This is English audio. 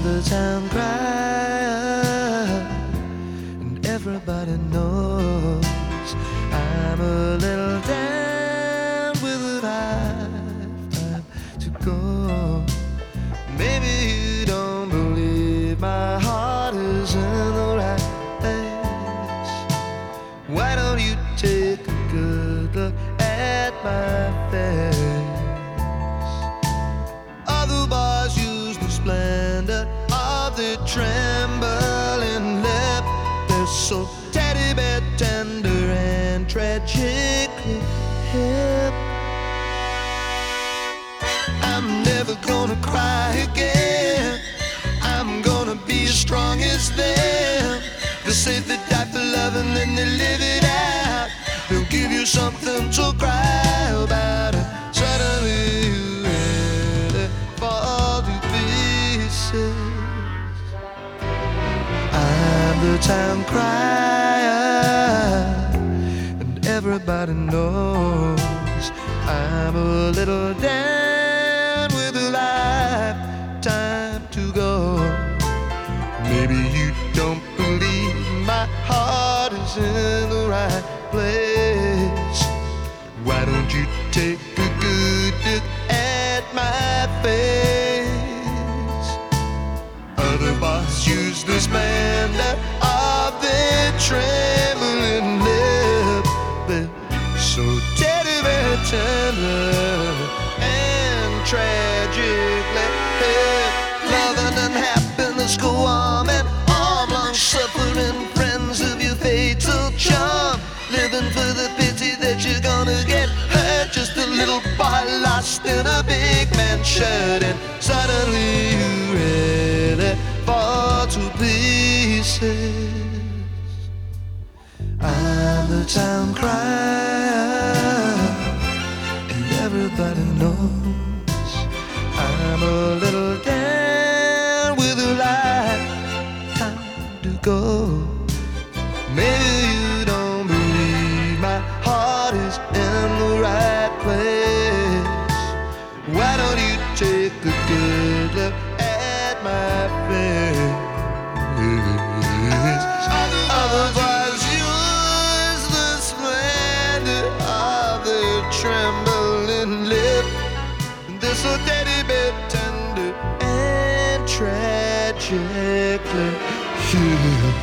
the town crier, and everybody knows I'm a little down with a lifetime to go. Maybe you don't believe my heart is in the right place. Why don't you take a good look at my face? Other boys use the splendor of the trembling lip. They're so teddy bear tender and tragically hip. I'm never gonna cry again. I'm gonna be as strong as them. They say they die for love and then they live it out. They'll give you something to cry about, and suddenly you really fall to pieces. I'm the town crier, and everybody knows I'm a little down with a lifetime to go. Maybe you don't believe my heart is in the right place. Why don't you take a good look at my face? Other boys use the splendor of their trembling lip. They're so teddy bear tender and tragically hip. Love and happiness go on and on, long suffering friends of your fatal charm. Living for the pity that you're gonna get hurt. Just a little boy lost in a big man's shirt, and suddenly you really fall to pieces. I'm the town crier, and everybody knows I'm a little down with a lifetime to go. Maybe you don't believe my heart is in the right place. Why don't you take a good look at my face? Otherwise use the splendor of the trembling lip. They're so teddy bear tender and tragically hip.